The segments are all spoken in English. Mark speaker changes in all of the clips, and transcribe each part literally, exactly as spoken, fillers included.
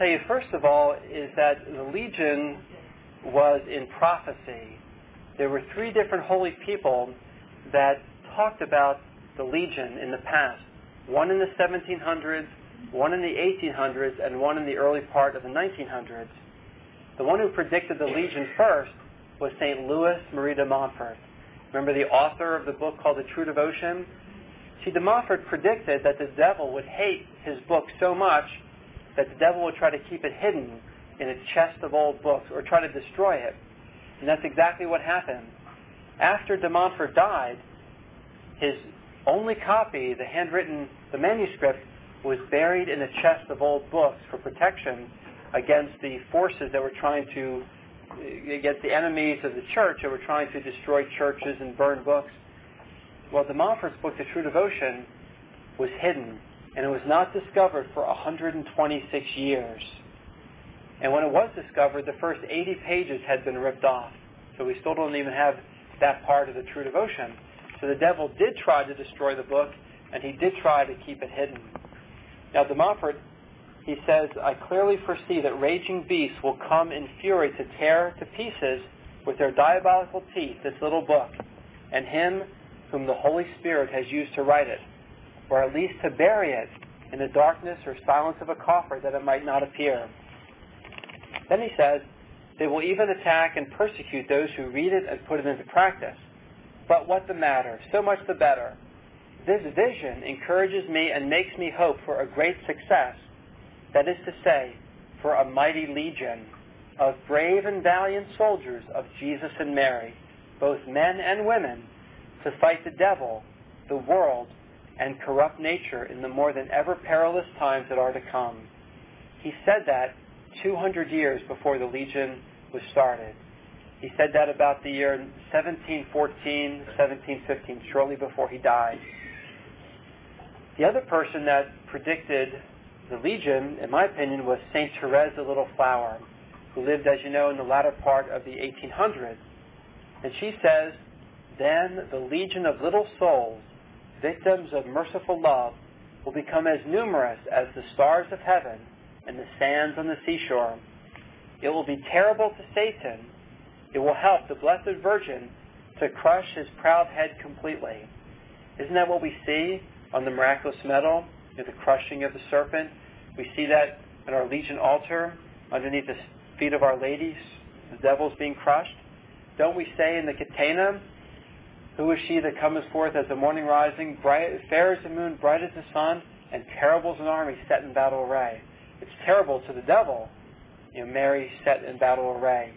Speaker 1: tell you, first of all, is that the Legion was in prophecy. There were three different holy people that talked about the Legion in the past. One in the seventeen hundreds, one in the eighteen hundreds, and one in the early part of the nineteen hundreds. The one who predicted the Legion first was Saint Louis Marie de Montfort. Remember the author of the book called The True Devotion? See, de Montfort predicted that the devil would hate his book so much that the devil would try to keep it hidden in a chest of old books or try to destroy it. And that's exactly what happened. After de Montfort died, his only copy, the handwritten, the manuscript, was buried in a chest of old books for protection against the forces that were trying to, against the enemies of the church that were trying to destroy churches and burn books. Well, de Montfort's book, The True Devotion, was hidden, and it was not discovered for one hundred twenty-six years. And when it was discovered, the first eighty pages had been ripped off. So we still don't even have that part of The True Devotion. So the devil did try to destroy the book, and he did try to keep it hidden. Now, de Montfort, he says, I clearly foresee that raging beasts will come in fury to tear to pieces with their diabolical teeth this little book, and him whom the Holy Spirit has used to write it, or at least to bury it in the darkness or silence of a coffer that it might not appear. Then he says, they will even attack and persecute those who read it and put it into practice. But what the matter? So much the better. This vision encourages me and makes me hope for a great success, that is to say, for a mighty legion of brave and valiant soldiers of Jesus and Mary, both men and women, to fight the devil, the world, and corrupt nature in the more than ever perilous times that are to come. He said that two hundred years before the Legion was started. He said that about the year seventeen fourteen, seventeen fifteen, shortly before he died. The other person that predicted the Legion, in my opinion, was Saint Therese the Little Flower, who lived, as you know, in the latter part of the eighteen hundreds. And she says, then the legion of little souls, victims of merciful love, will become as numerous as the stars of heaven and the sands on the seashore. It will be terrible to Satan. It will help the Blessed Virgin to crush his proud head completely. Isn't that what we see on the miraculous medal, the crushing of the serpent? We see that in our Legion altar, underneath the feet of Our Lady, the devil's being crushed. Don't we say in the Catena, who is she that cometh forth as the morning rising, bright, fair as the moon, bright as the sun, and terrible as an army set in battle array? It's terrible to the devil, you know, Mary set in battle array.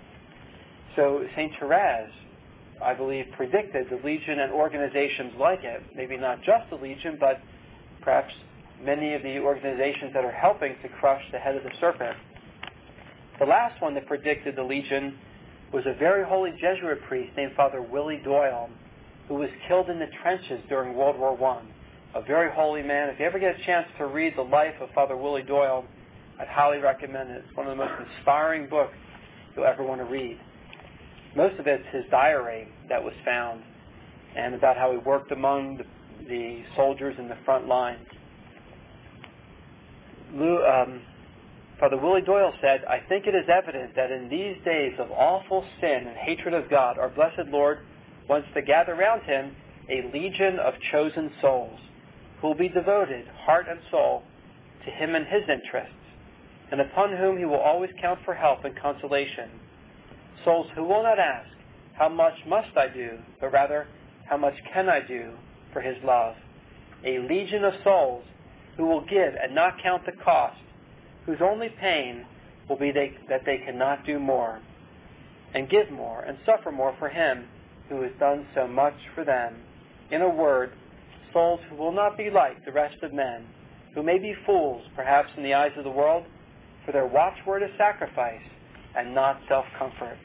Speaker 1: So Saint Therese, I believe, predicted the Legion and organizations like it. Maybe not just the Legion, but perhaps many of the organizations that are helping to crush the head of the serpent. The last one that predicted the Legion was a very holy Jesuit priest named Father Willie Doyle, who was killed in the trenches during World War One. A very holy man. If you ever get a chance to read the life of Father Willie Doyle, I'd highly recommend it. It's one of the most inspiring books you'll ever want to read. Most of it's his diary that was found, and about how he worked among the, the soldiers in the front lines. Lou, um, Father Willie Doyle said, I think it is evident that in these days of awful sin and hatred of God, our blessed Lord wants to gather round him a legion of chosen souls who will be devoted, heart and soul, to him and his interests, and upon whom he will always count for help and consolation. Souls who will not ask, how much must I do, but rather, how much can I do for his love? A legion of souls who will give and not count the cost, whose only pain will be they, that they cannot do more, and give more, and suffer more for him who has done so much for them. In a word, souls who will not be like the rest of men, who may be fools, perhaps in the eyes of the world, for their watchword is sacrifice and not self-comfort.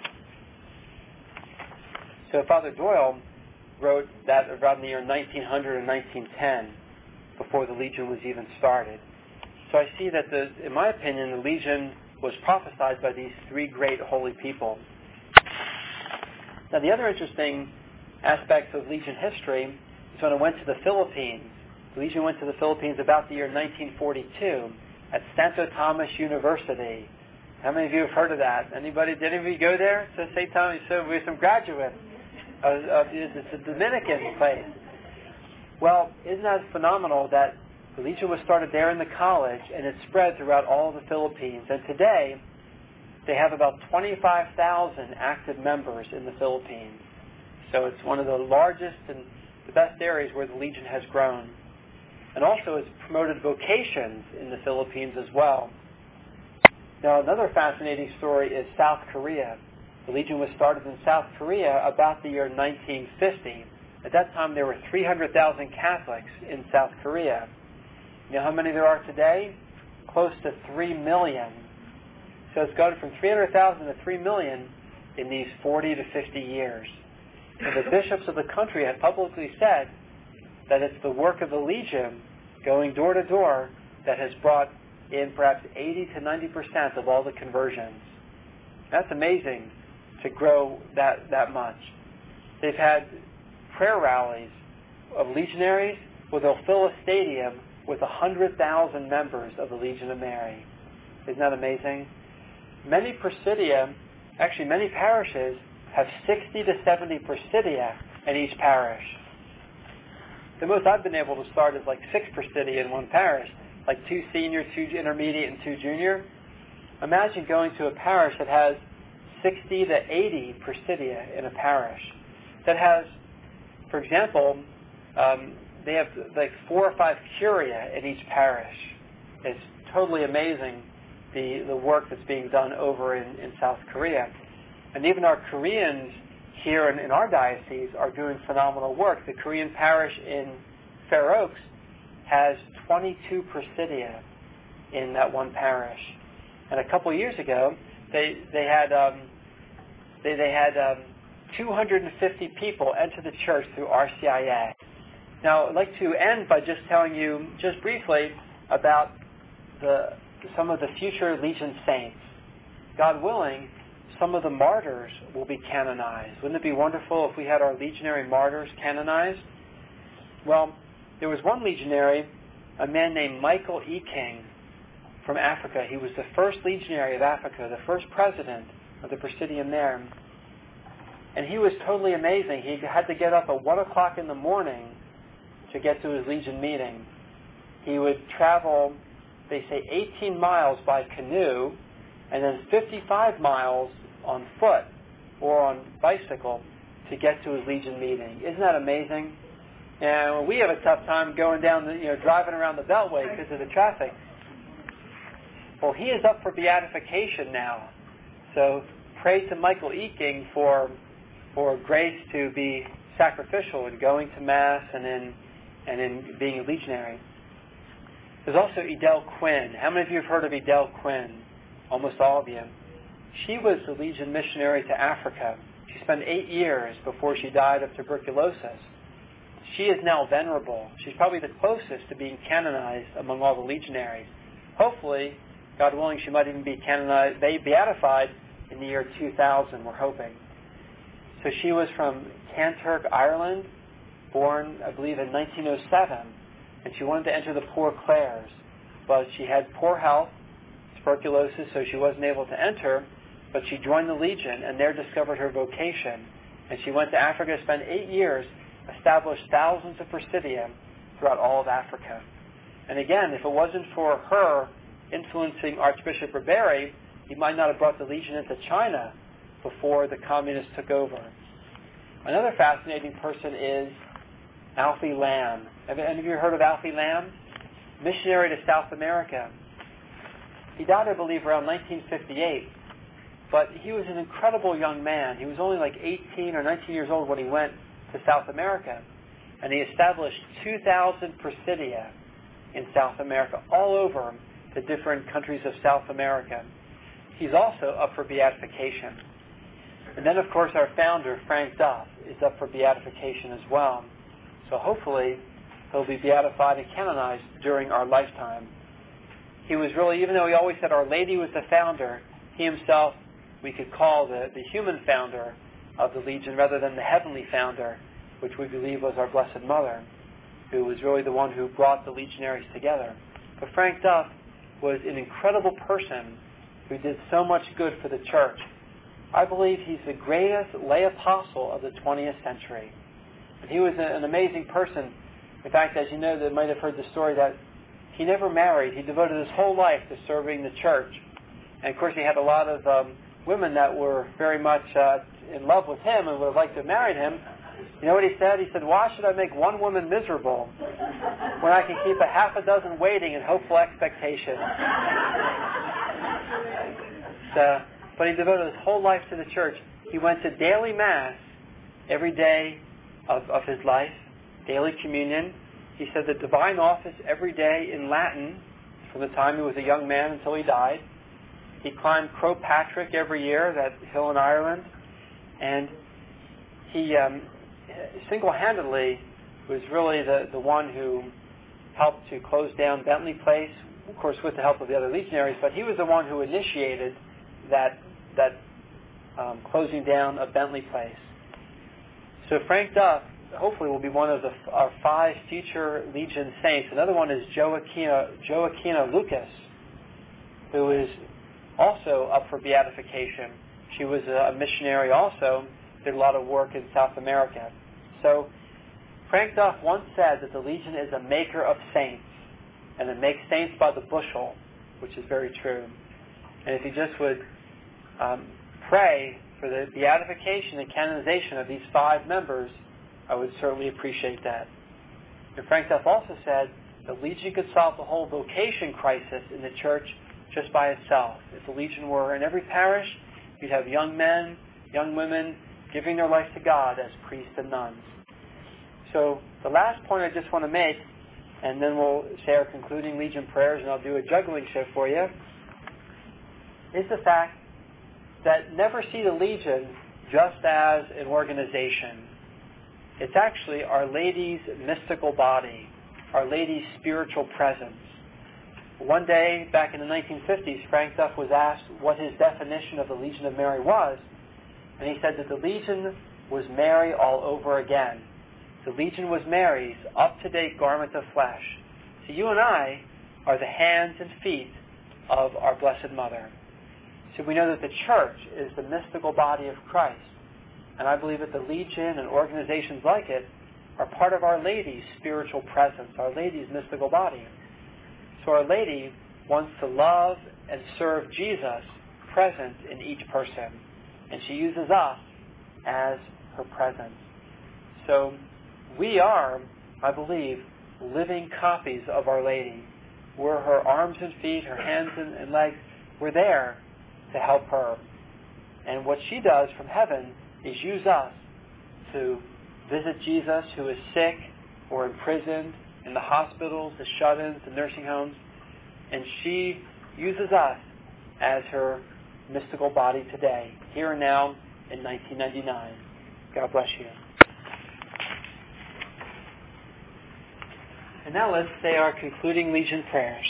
Speaker 1: So Father Doyle wrote that around the year nineteen hundred and nineteen ten, before the Legion was even started. So I see that, the, in my opinion, the Legion was prophesied by these three great holy people. Now, the other interesting aspect of Legion history is when it went to the Philippines. The Legion went to the Philippines about the year nineteen forty-two. at Santo Thomas University. How many of you have heard of that? Anybody? Did any of you go there to Saint Thomas? So we have some graduates. Uh, uh, it's a Dominican place. Well, isn't that phenomenal that the Legion was started there in the college and it spread throughout all of the Philippines. And today, they have about twenty-five thousand active members in the Philippines. So it's one of the largest and the best areas where the Legion has grown. And also it's promoted vocations in the Philippines as well. Now another fascinating story is South Korea. The Legion was started in South Korea about the year nineteen fifty. At that time there were three hundred thousand Catholics in South Korea. You know how many there are today? Close to three million. So it's gone from three hundred thousand to three million in these forty to fifty years. And the bishops of the country have publicly said that it's the work of the Legion going door to door that has brought in perhaps eighty to ninety percent of all the conversions. That's amazing to grow that, that much. They've had prayer rallies of legionaries where they'll fill a stadium with one hundred thousand members of the Legion of Mary. Isn't that amazing? Many presidia, actually many parishes, have sixty to seventy presidia in each parish. The most I've been able to start is like six presidia in one parish, like two senior, two intermediate, and two junior. Imagine going to a parish that has sixty to eighty presidia in a parish. That has, for example, um, they have like four or five curia in each parish. It's totally amazing the, the work that's being done over in, in South Korea. And even our Koreans here in, in our diocese are doing phenomenal work. The Korean parish in Fair Oaks has twenty-two presidia in that one parish. And a couple years ago, they they had um, they they had um, two hundred fifty people enter the church through R C I A. Now, I'd like to end by just telling you, just briefly, about the some of the future Legion saints. God willing, some of the martyrs will be canonized. Wouldn't it be wonderful if we had our legionary martyrs canonized? Well, there was one legionary, a man named Michael E. King from Africa. He was the first legionary of Africa, the first president of the Presidium there. And he was totally amazing. He had to get up at one o'clock in the morning to get to his Legion meeting. He would travel, they say, eighteen miles by canoe and then fifty-five miles on foot or on bicycle to get to his Legion meeting. Isn't that amazing? And we have a tough time going down, the, you know, driving around the Beltway because of the traffic. Well, he is up for beatification now. So pray to Michael E. King for for grace to be sacrificial in going to Mass and in and in being a legionary. There's also Edel Quinn. How many of you have heard of Edel Quinn? Almost all of you. She was the Legion missionary to Africa. She spent eight years before she died of tuberculosis. She is now venerable. She's probably the closest to being canonized among all the legionaries. Hopefully, God willing, she might even be canonized, beatified in the year two thousand, we're hoping. So she was from Kanturk, Ireland, born, I believe, in nineteen oh seven, and she wanted to enter the Poor Clares, but she had poor health, tuberculosis, so she wasn't able to enter, but she joined the Legion and there discovered her vocation. And she went to Africa, spent eight years, established thousands of presidia throughout all of Africa. And again, if it wasn't for her influencing Archbishop Ribéry, he might not have brought the Legion into China before the communists took over. Another fascinating person is Alfie Lamb. Have any of you heard of Alfie Lamb? Missionary to South America. He died, I believe, around nineteen fifty-eight. But he was an incredible young man. He was only like eighteen or nineteen years old when he went to South America. And he established two thousand presidia in South America, all over the different countries of South America. He's also up for beatification. And then, of course, our founder, Frank Duff, is up for beatification as well. So hopefully, he'll be beatified and canonized during our lifetime. He was really, even though he always said Our Lady was the founder, he himself, we could call the, the human founder of the Legion rather than the heavenly founder, which we believe was our Blessed Mother, who was really the one who brought the legionaries together. But Frank Duff was an incredible person who did so much good for the church. I believe he's the greatest lay apostle of the twentieth century. And he was a, an amazing person. In fact, as you know, they might have heard the story that he never married. He devoted his whole life to serving the church. And of course, he had a lot of um, women that were very much uh, in love with him and would have liked to have married him. You know what he said? He said, "Why should I make one woman miserable when I can keep a half a dozen waiting in hopeful expectation?" So, but he devoted his whole life to the church. He went to daily Mass every day of, of his life, daily communion. He said the divine office every day in Latin from the time he was a young man until he died. He climbed Croagh Patrick every year, that hill in Ireland. And he um, single-handedly was really the, the one who helped to close down Bentley Place, of course with the help of the other legionaries, but he was the one who initiated that that um, closing down of Bentley Place. So Frank Duff hopefully will be one of the, our five future Legion saints. Another one is Joaquina, Joaquina Lucas, who is also up for beatification. She was a missionary also, did a lot of work in South America. So Frank Duff once said that the Legion is a maker of saints, and it makes saints by the bushel, which is very true. And if you just would um, pray for the beatification and canonization of these five members, I would certainly appreciate that. And Frank Duff also said the Legion could solve the whole vocation crisis in the church just by itself. If the Legion were in every parish, you'd have young men, young women giving their life to God as priests and nuns. So the last point I just want to make, and then we'll say our concluding Legion prayers, and I'll do a juggling show for you, is the fact that never see the Legion just as an organization. It's actually Our Lady's mystical body, Our Lady's spiritual presence. One day, back in the nineteen fifties, Frank Duff was asked what his definition of the Legion of Mary was, and he said that the Legion was Mary all over again. The Legion was Mary's up-to-date garment of flesh. So you and I are the hands and feet of our Blessed Mother. So we know that the church is the mystical body of Christ. And I believe that the Legion and organizations like it are part of Our Lady's spiritual presence, Our Lady's mystical body. So Our Lady wants to love and serve Jesus present in each person. And she uses us as her presence. So we are, I believe, living copies of Our Lady. We're her arms and feet, her hands and, and legs. We're there to help her. And what she does from heaven is use us to visit Jesus who is sick or imprisoned in the hospitals, the shut-ins, the nursing homes. And she uses us as her mystical body today, here and now in nineteen ninety-nine. God bless you. And now let's say our concluding Legion prayers.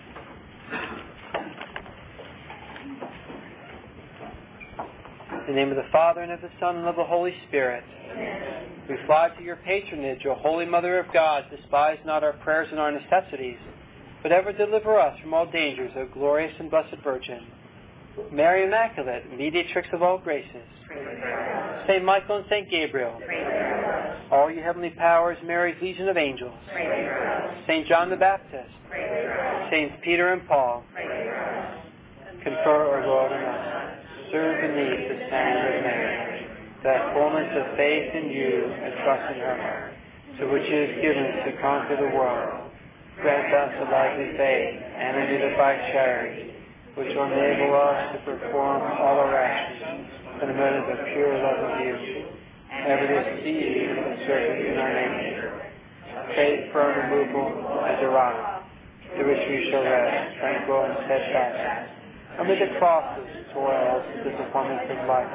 Speaker 1: In the name of the Father, and of the Son, and of the Holy Spirit. Amen. We fly to your patronage, O Holy Mother of God. Despise not our prayers and our necessities, but ever deliver us from all dangers, O glorious and blessed Virgin. Mary Immaculate, mediatrix of all graces. Saint Michael and Saint Gabriel. All you heavenly powers, Mary's legion of angels. Saint John the Baptist. Saints Peter and Paul. Confer, O Lord, on us. Serve beneath the standard of Mary, that fullness of faith in you and trust in her, to which it is given to conquer the world. Grant us a lively faith and a unified charity, which will enable us to perform all our actions for the motive of pure love of you, ever to see you and serve you in our nature. Faith firm and movable as a rock, to which we shall rest, tranquil and steadfast, amid the crosses, toils, and disappointments of life,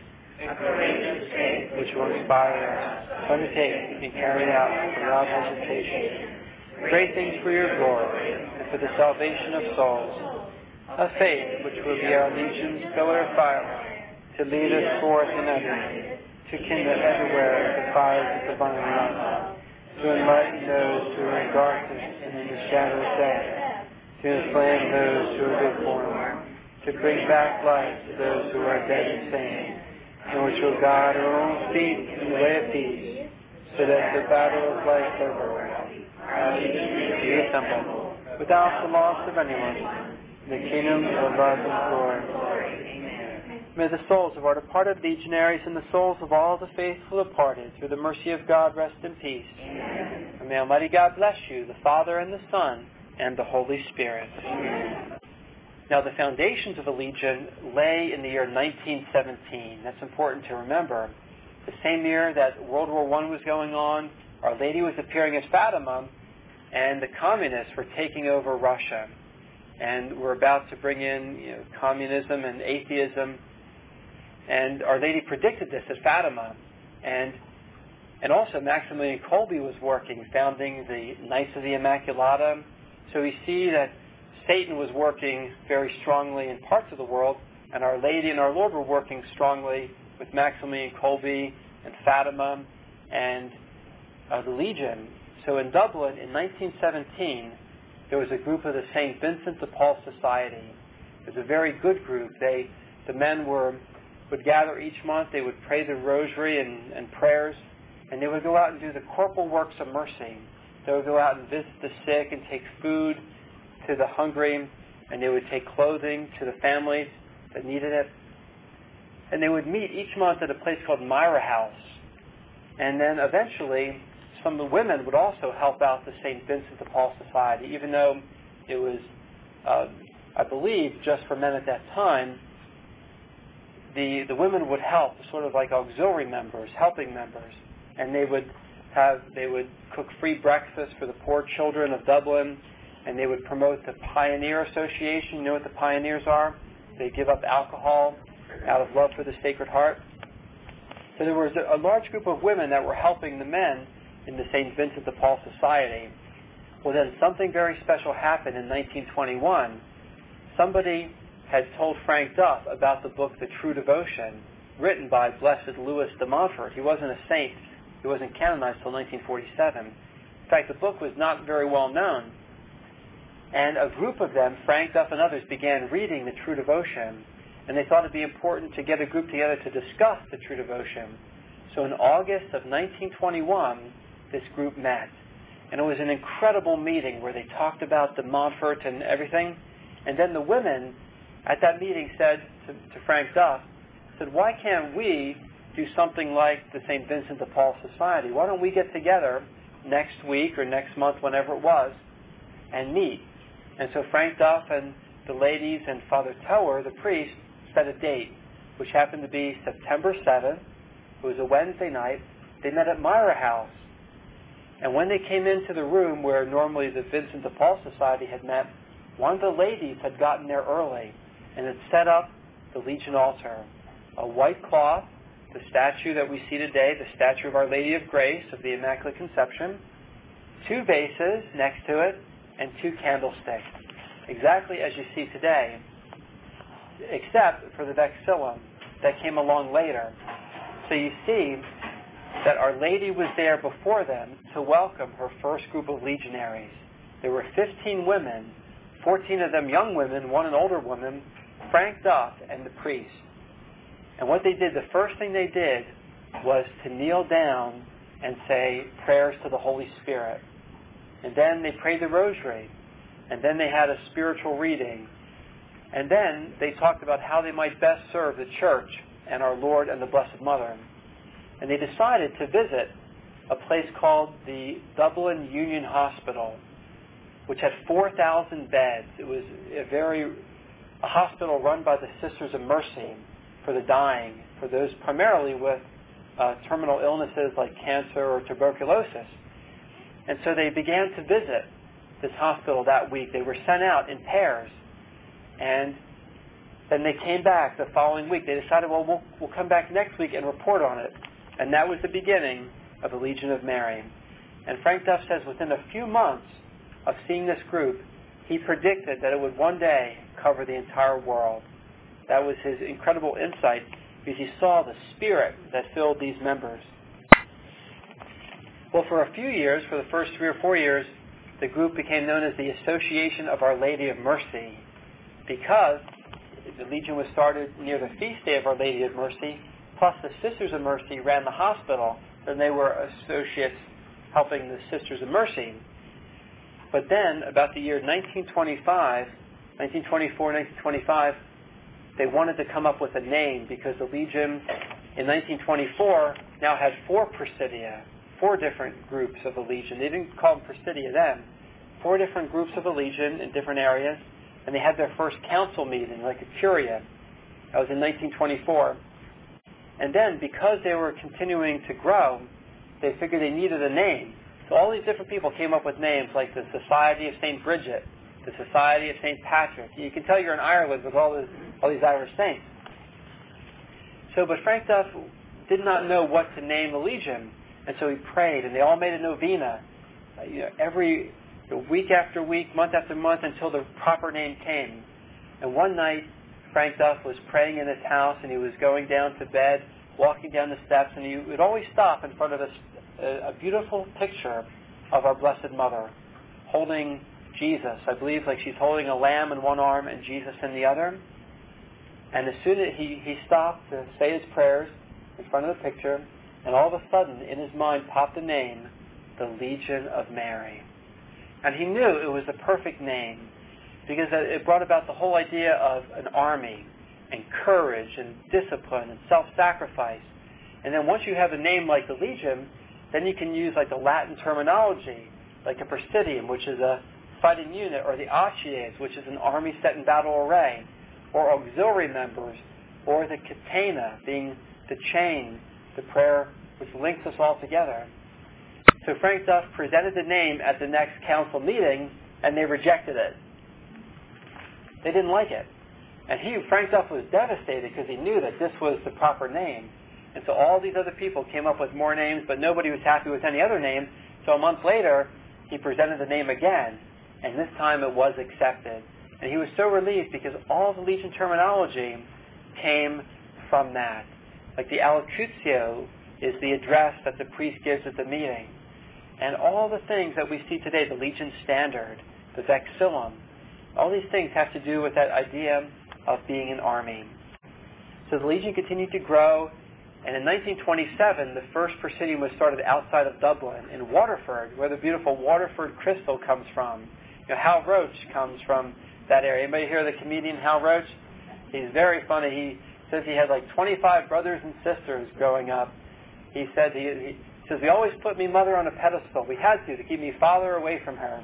Speaker 1: which will inspire us to undertake and carry out without hesitation great things for your glory and for the salvation of souls. A faith which will be our legion's pillar of fire, to lead us forth in others, to kindle everywhere the fires of divine love, to enlighten those who are in darkness and in the shadow of death, to inflame those who are deformed, to bring back life to those who are dead in sin, and which will guide our own feet in the way of peace, so that the battle of life over be assembled, without the loss of anyone, in the kingdom of love and glory. May the souls of our departed legionaries and the souls of all the faithful departed, through the mercy of God, rest in peace. Amen. And may Almighty God bless you, the Father and the Son and the Holy Spirit. Amen. Now, the foundations of the Legion lay in the year nineteen seventeen. That's important to remember. The same year that World War One was going on, Our Lady was appearing at Fatima, and the communists were taking over Russia. And we're about to bring in you know, communism and atheism. And Our Lady predicted this at Fatima. And and also Maximilian Kolbe was working, founding the Knights of the Immaculata. So we see that Satan was working very strongly in parts of the world, and Our Lady and our Lord were working strongly with Maximilian Kolbe and Fatima and uh, the Legion. So in Dublin in nineteen seventeen, there was a group of the Saint Vincent de Paul Society. It was a very good group. They, the men were would gather each month. They would pray the rosary and, and prayers, and they would go out and do the corporal works of mercy. They would go out and visit the sick and take food to the hungry, and they would take clothing to the families that needed it. And they would meet each month at a place called Myra House. And then eventually, some of the women would also help out the Saint Vincent de Paul Society, even though it was, uh, I believe, just for men at that time. The, the women would help, sort of like auxiliary members, helping members. And they would have, they would cook free breakfast for the poor children of Dublin, and they would promote the Pioneer Association. You know what the Pioneers are? They give up alcohol out of love for the Sacred Heart. So there was a, a large group of women that were helping the men in the Saint Vincent de Paul Society. Well, then something very special happened in nineteen twenty-one. Somebody had told Frank Duff about the book The True Devotion, written by Blessed Louis de Montfort. He wasn't a saint. He wasn't canonized until nineteen forty-seven. In fact, the book was not very well known. And a group of them, Frank Duff and others, began reading The True Devotion. And they thought it'd be important to get a group together to discuss The True Devotion. So in August of nineteen twenty-one, this group met. And it was an incredible meeting where they talked about the Montfort and everything. And then the women at that meeting said to, to Frank Duff, said, why can't we do something like the Saint Vincent de Paul Society? Why don't we get together next week or next month, whenever it was, and meet? And so Frank Duff and the ladies and Father Tower, the priest, set a date, which happened to be September seventh. It was a Wednesday night. They met at Myra House. And when they came into the room where normally the Vincent de Paul Society had met, one of the ladies had gotten there early and had set up the Legion altar. A white cloth, the statue that we see today, the statue of Our Lady of Grace of the Immaculate Conception, two vases next to it, and two candlesticks, exactly as you see today, except for the vexillum that came along later. So you see that Our Lady was there before them to welcome her first group of legionaries. There were fifteen women, fourteen of them young women, one an older woman, Frank Duff and the priest. And what they did, the first thing they did was to kneel down and say prayers to the Holy Spirit. And then they prayed the rosary. And then they had a spiritual reading. And then they talked about how they might best serve the Church and our Lord and the Blessed Mother. And they decided to visit a place called the Dublin Union Hospital, which had four thousand beds. It was a very a hospital run by the Sisters of Mercy for the dying, for those primarily with uh, terminal illnesses like cancer or tuberculosis. And so they began to visit this hospital that week. They were sent out in pairs. And then they came back the following week. They decided, well, we'll, we'll come back next week and report on it. And that was the beginning of the Legion of Mary. And Frank Duff says within a few months of seeing this group, he predicted that it would one day cover the entire world. That was his incredible insight, because he saw the spirit that filled these members. Well, for a few years, for the first three or four years, the group became known as the Association of Our Lady of Mercy, because the Legion was started near the feast day of Our Lady of Mercy, plus the Sisters of Mercy ran the hospital, and they were associates helping the Sisters of Mercy. But then, about the year nineteen twenty-five, nineteen twenty-four, nineteen twenty-five, they wanted to come up with a name because the Legion in nineteen twenty-four now had four Presidia, four different groups of the Legion. They didn't call them Presidia then. Four different groups of the Legion in different areas, and they had their first council meeting, like a curia. That was in nineteen twenty-four. And then, because they were continuing to grow, they figured they needed a name. So all these different people came up with names like the Society of Saint Bridget, the Society of Saint Patrick. You can tell you're in Ireland with all, this, all these Irish saints. So, but Frank Duff did not know what to name the Legion, and so he prayed, and they all made a novena, uh, you know, every week after week, month after month, until the proper name came. And one night, Frank Duff was praying in his house, and he was going down to bed, walking down the steps, and he would always stop in front of a, a, a beautiful picture of our Blessed Mother, holding Jesus. I believe like she's holding a lamb in one arm and Jesus in the other. And as soon as he, he stopped to say his prayers in front of the picture, and all of a sudden, in his mind popped the name, the Legion of Mary. And he knew it was the perfect name, because it brought about the whole idea of an army, and courage, and discipline, and self-sacrifice. And then once you have a name like the Legion, then you can use like the Latin terminology, like a Presidium, which is a fighting unit, or the Achates, which is an army set in battle array, or auxiliary members, or the Catena, being the chain, the prayer which links us all together. So Frank Duff presented the name at the next council meeting, and they rejected it. They didn't like it. And he, Frank Duff, was devastated because he knew that this was the proper name. And so all these other people came up with more names, but nobody was happy with any other name. So a month later, he presented the name again, and this time it was accepted. And he was so relieved because all the Legion terminology came from that. Like the Allocutio is the address that the priest gives at the meeting. And all the things that we see today, the Legion Standard, the Vexillum, all these things have to do with that idea of being an army. So the Legion continued to grow, and in nineteen twenty-seven, the first Presidium was started outside of Dublin, in Waterford, where the beautiful Waterford crystal comes from. You know, Hal Roach comes from that area. Anybody hear of the comedian Hal Roach? He's very funny. He says he had like twenty-five brothers and sisters growing up. He said he, he says, we always put me mother on a pedestal. We had to, to keep me father away from her.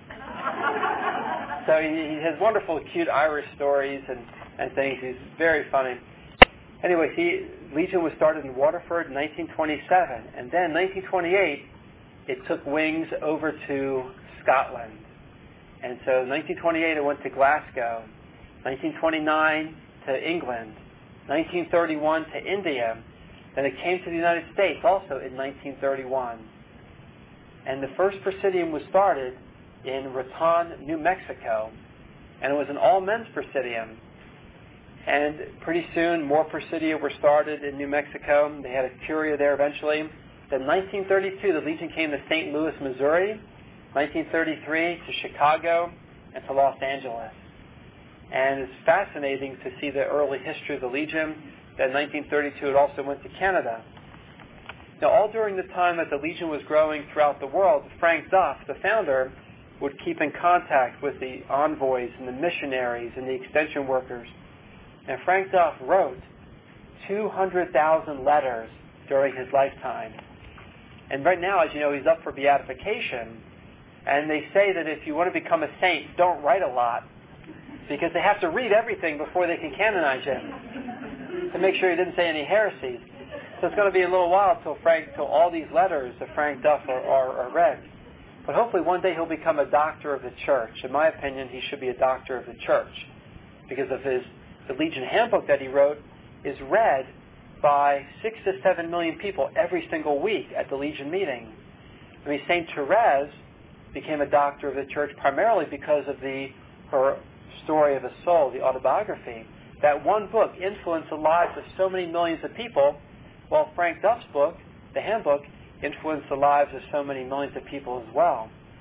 Speaker 1: So he, he has wonderful, cute Irish stories and, and things. He's very funny. Anyway, he, Legion was started in Waterford in nineteen twenty-seven. And then nineteen twenty-eight, it took wings over to Scotland. And so nineteen twenty-eight, it went to Glasgow. nineteen twenty-nine to England. nineteen thirty-one to India. Then it came to the United States also in nineteen thirty-one. And the first Presidium was started in Raton, New Mexico. And it was an all-men's Presidium. And pretty soon, more Presidia were started in New Mexico. They had a curia there eventually. Then nineteen thirty-two, the Legion came to Saint Louis, Missouri. nineteen thirty-three to Chicago and to Los Angeles. And it's fascinating to see the early history of the Legion. Then in nineteen thirty-two, it also went to Canada. Now, all during the time that the Legion was growing throughout the world, Frank Duff, the founder, would keep in contact with the envoys and the missionaries and the extension workers. And Frank Duff wrote two hundred thousand letters during his lifetime. And right now, as you know, he's up for beatification. And they say that if you want to become a saint, don't write a lot, because they have to read everything before they can canonize him to make sure he didn't say any heresies. So it's going to be a little while till Frank, till all these letters of Frank Duff are, are, are read. But hopefully one day he'll become a doctor of the church. In my opinion, he should be a doctor of the church, because of his the Legion Handbook that he wrote is read by six to seven million people every single week at the Legion meeting. I mean, Saint Therese became a doctor of the church primarily because of the her story of a soul, the autobiography. That one book influenced the lives of so many millions of people, while Frank Duff's book, the Handbook, influenced the lives of so many millions of people as well.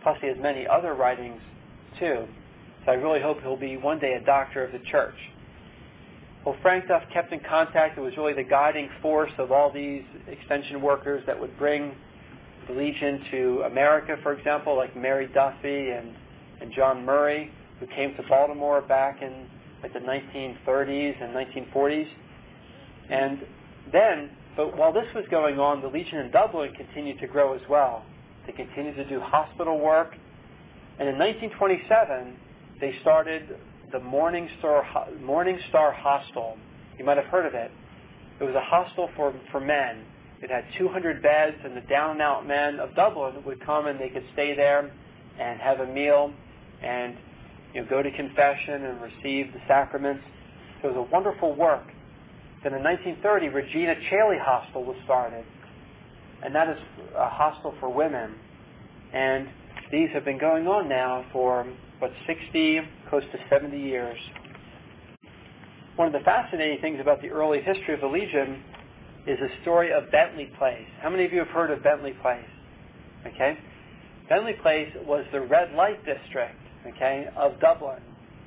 Speaker 1: Plus he has many other writings too. So I really hope he'll be one day a doctor of the church. Well, Frank Duff kept in contact. It was really the guiding force of all these extension workers that would bring the Legion to America, for example, like Mary Duffy and, and John Murray, who came to Baltimore back in like the nineteen thirties and nineteen forties. And then, but while this was going on, the Legion in Dublin continued to grow as well. They continued to do hospital work. And in nineteen twenty-seven, they started the Morning Star, Morning Star Hostel. You might have heard of it. It was a hostel for, for men. It had two hundred beds, and the down-and-out men of Dublin would come and they could stay there and have a meal and you know, go to confession and receive the sacraments. So it was a wonderful work. Then in nineteen thirty, Regina Caeli Hostel was started, and that is a hostel for women. And these have been going on now for, what, sixty, close to seventy years. One of the fascinating things about the early history of the Legion is the story of Bentley Place. How many of you have heard of Bentley Place? Okay. Bentley Place was the red light district, okay, of Dublin.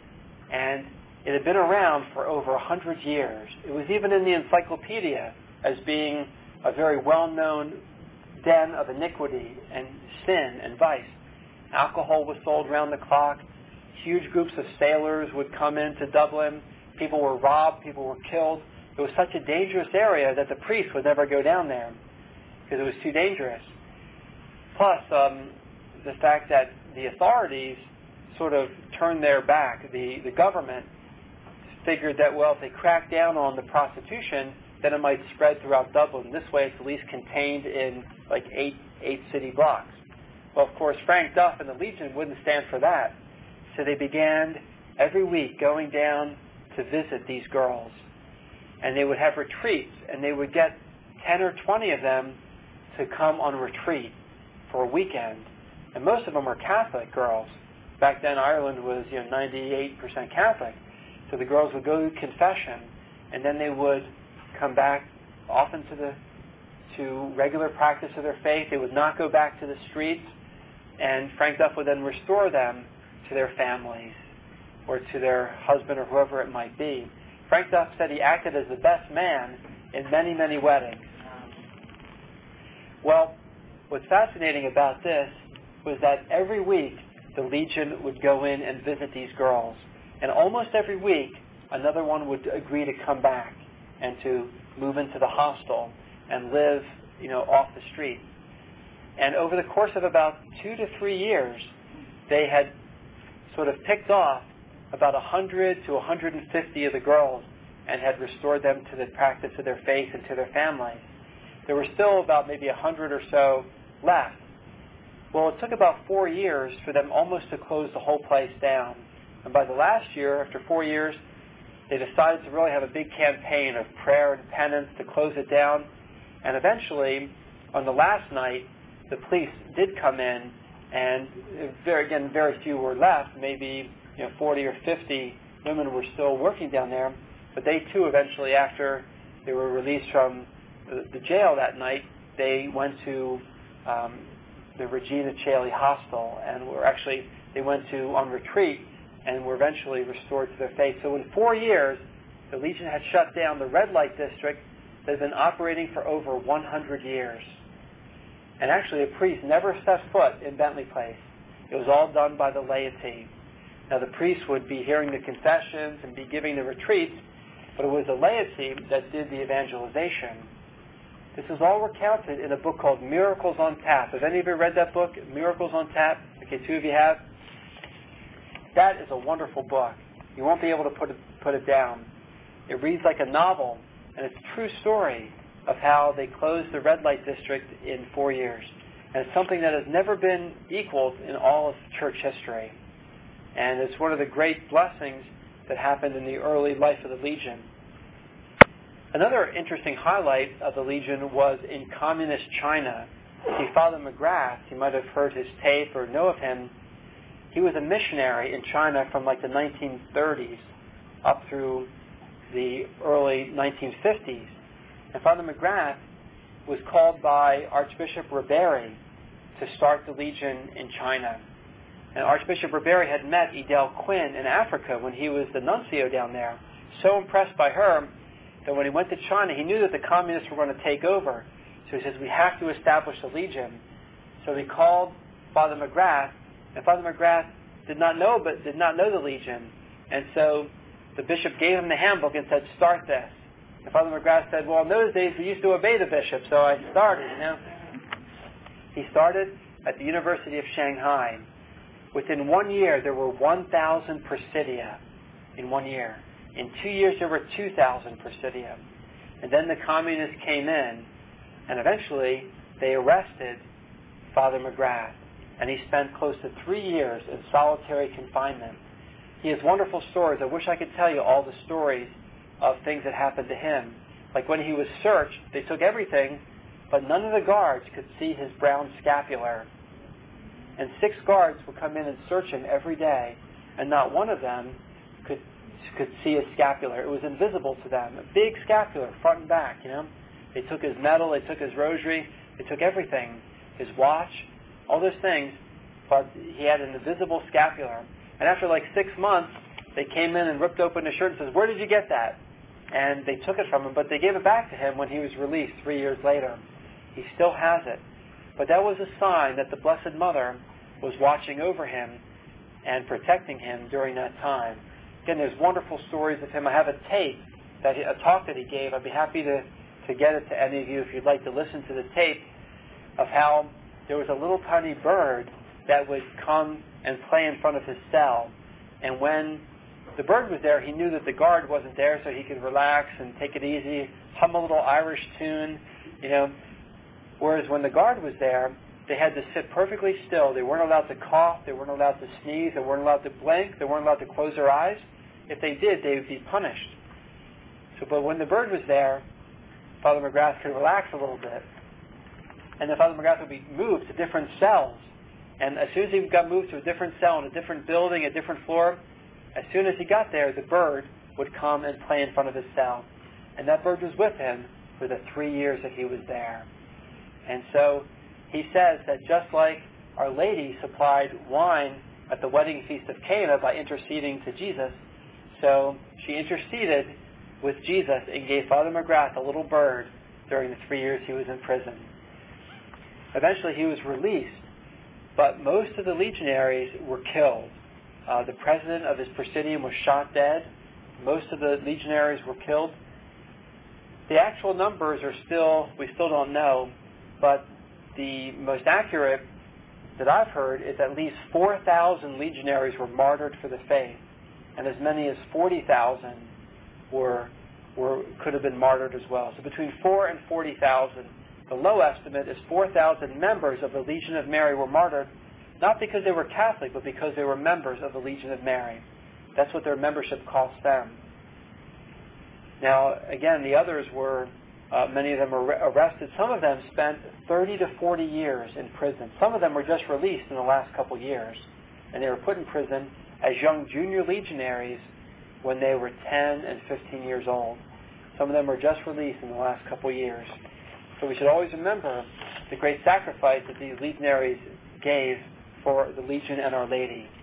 Speaker 1: And it had been around for over a hundred years. It was even in the encyclopedia as being a very well-known den of iniquity and sin and vice. Alcohol was sold around the clock. Huge groups of sailors would come into Dublin. People were robbed. People were killed. It was such a dangerous area that the priests would never go down there because it was too dangerous. Plus, um, the fact that the authorities sort of turned their back. The, the government figured that, well, if they crack down on the prostitution, then it might spread throughout Dublin. This way it's at least contained in like eight, eight city blocks. Well, of course, Frank Duff and the Legion wouldn't stand for that. So they began every week going down to visit these girls. And they would have retreats, and they would get ten or twenty of them to come on retreat for a weekend. And most of them were Catholic girls. Back then, Ireland was, you know, ninety-eight percent Catholic. So the girls would go to confession, and then they would come back often to the to regular practice of their faith. They would not go back to the streets, and Frank Duff would then restore them to their families or to their husband or whoever it might be. Frank Duff said he acted as the best man in many, many weddings. Well, what's fascinating about this was that every week the Legion would go in and visit these girls. And almost every week, another one would agree to come back and to move into the hostel and live, you know, off the street. And over the course of about two to three years, they had sort of picked off about one hundred to one hundred fifty of the girls and had restored them to the practice of their faith and to their families. There were still about maybe one hundred or so left. Well, it took about four years for them almost to close the whole place down. And by the last year, after four years, they decided to really have a big campaign of prayer and penance to close it down. And eventually, on the last night, the police did come in, and very, again, very few were left. Maybe you know, forty or fifty women were still working down there. But they, too, eventually, after they were released from the, the jail that night, they went to um, the Regina Caeli Hostel, and were actually, they went to on retreat and were eventually restored to their faith. So in four years, the Legion had shut down the red light district that had been operating for over one hundred years. And actually, a priest never set foot in Bentley Place. It was all done by the laity. Now, the priests would be hearing the confessions and be giving the retreats, but it was the laity that did the evangelization. This is all recounted in a book called Miracles on Tap. Have any of you read that book, Miracles on Tap? Okay, two of you have. That is a wonderful book. You won't be able to put it, put it down. It reads like a novel, and it's a true story of how they closed the red light district in four years. And it's something that has never been equaled in all of church history. And it's one of the great blessings that happened in the early life of the Legion. Another interesting highlight of the Legion was in communist China. See, Father McGrath, you might have heard his tape or know of him. He was a missionary in China from like the nineteen thirties up through the early nineteen fifties. And Father McGrath was called by Archbishop Ribéry to start the Legion in China. And Archbishop Roberi had met Edel Quinn in Africa when he was the nuncio down there. So impressed by her that when he went to China, he knew that the communists were going to take over. So he says, we have to establish a Legion. So he called Father McGrath, and Father McGrath did not know, but did not know the Legion. And so the bishop gave him the handbook and said, start this. And Father McGrath said, well, in those days we used to obey the bishop, so I started, you know. He started at the University of Shanghai. Within one year, there were one thousand Presidia in one year. In two years, there were two thousand Presidia. And then the communists came in, and eventually they arrested Father McGrath, and he spent close to three years in solitary confinement. He has wonderful stories. I wish I could tell you all the stories of things that happened to him. Like when he was searched, they took everything, but none of the guards could see his brown scapular. And six guards would come in and search him every day, and not one of them could could see his scapular. It was invisible to them. A big scapular, front and back, you know. They took his medal, they took his rosary, they took everything, his watch, all those things, but he had an invisible scapular. And after like six months, they came in and ripped open his shirt and says, where did you get that? And they took it from him, but they gave it back to him when he was released three years later. He still has it. But that was a sign that the Blessed Mother was watching over him and protecting him during that time. Again, there's wonderful stories of him. I have a tape, that he, a talk that he gave. I'd be happy to, to get it to any of you if you'd like to listen to the tape of how there was a little tiny bird that would come and play in front of his cell. And when the bird was there, he knew that the guard wasn't there, so he could relax and take it easy, hum a little Irish tune, you know. Whereas when the guard was there, they had to sit perfectly still. They weren't allowed to cough. They weren't allowed to sneeze. They weren't allowed to blink. They weren't allowed to close their eyes. If they did, they would be punished. So, but when the bird was there, Father McGrath could relax a little bit. And then Father McGrath would be moved to different cells. And as soon as he got moved to a different cell in a different building, a different floor, as soon as he got there, the bird would come and play in front of his cell. And that bird was with him for the three years that he was there. And so he says that just like Our Lady supplied wine at the wedding feast of Cana by interceding to Jesus, so she interceded with Jesus and gave Father McGrath a little bird during the three years he was in prison. Eventually he was released, but most of the legionaries were killed. Uh, the president of his presidium was shot dead. Most of the legionaries were killed. The actual numbers are still, we still don't know, but the most accurate that I've heard is at least four thousand legionaries were martyred for the faith, and as many as forty thousand were, were, could have been martyred as well. So between four and forty thousand. The low estimate is four thousand members of the Legion of Mary were martyred, not because they were Catholic, but because they were members of the Legion of Mary. That's what their membership cost them. Now, again, the others were, uh, many of them were arrested. Some of them spent thirty to forty years in prison. Some of them were just released in the last couple years, and they were put in prison as young junior legionaries when they were ten and fifteen years old. Some of them were just released in the last couple years. So we should always remember the great sacrifice that these legionaries gave for the Legion and Our Lady.